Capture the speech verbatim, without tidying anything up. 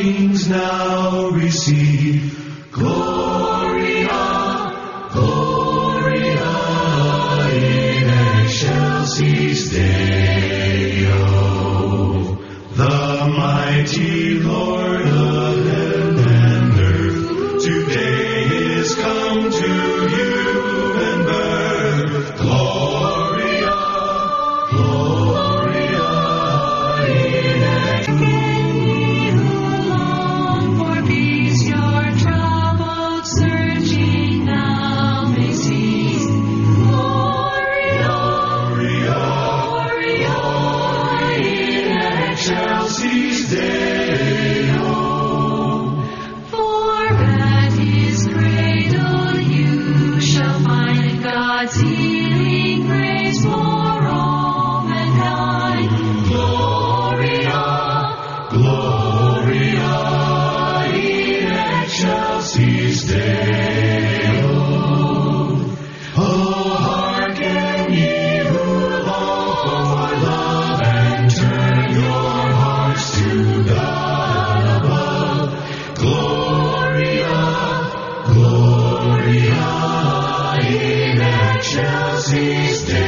blessings now receive. Gloria, Gloria in excelsis Deo. The mighty Lord of heaven and earth today is come to you in birth. Gloria, Gloria in excelsis. Long for peace, your troubled searching now may cease. Gloria, Gloria, Gloria in excelsis Deo. For at his cradle you shall find God's healing grace for all mankind. Gloria, Gloria in excelsis Deo. Oh, hearken ye who long for love, and turn your hearts to God above. Gloria, Gloria in excelsis Deo.